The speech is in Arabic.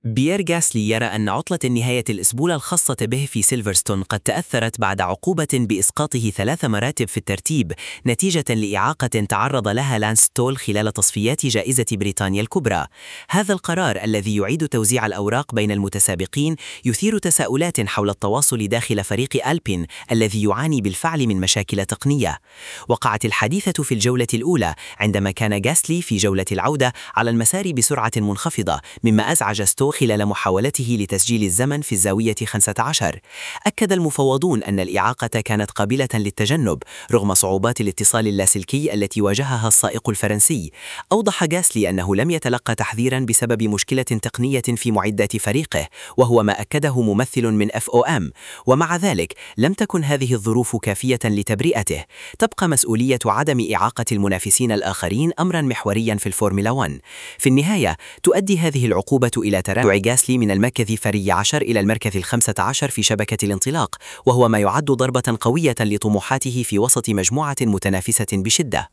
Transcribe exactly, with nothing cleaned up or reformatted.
بيير غاسلي يرى أن عطلة النهاية الأسبوع الخاصة به في سيلفرستون قد تأثرت بعد عقوبة بإسقاطه ثلاث مراتب في الترتيب نتيجة لإعاقة تعرض لها لانس ستول خلال تصفيات جائزة بريطانيا الكبرى. هذا القرار الذي يعيد توزيع الأوراق بين المتسابقين يثير تساؤلات حول التواصل داخل فريق ألبين الذي يعاني بالفعل من مشاكل تقنية. وقعت الحادثة في الجولة الأولى عندما كان غاسلي في جولة العودة على المسار بسرعة منخفضة، مما أزعج ستول خلال محاولته لتسجيل الزمن في الزاوية خمسة عشر. أكد المفوضون أن الإعاقة كانت قابلة للتجنب رغم صعوبات الاتصال اللاسلكي التي واجهها السائق الفرنسي. أوضح غاسلي أنه لم يتلقى تحذيرا بسبب مشكلة تقنية في معدات فريقه، وهو ما أكده ممثل من إف أو إم، ومع ذلك لم تكن هذه الظروف كافية لتبرئته. تبقى مسؤولية عدم إعاقة المنافسين الآخرين أمرا محوريا في الفورمولا واحد. في النهاية تؤدي هذه العقوبة إلى تراجع غاسلي من المركز الثاني عشر إلى المركز الخامس عشر في شبكة الانطلاق، وهو ما يعد ضربة قوية لطموحاته في وسط مجموعة متنافسة بشدة.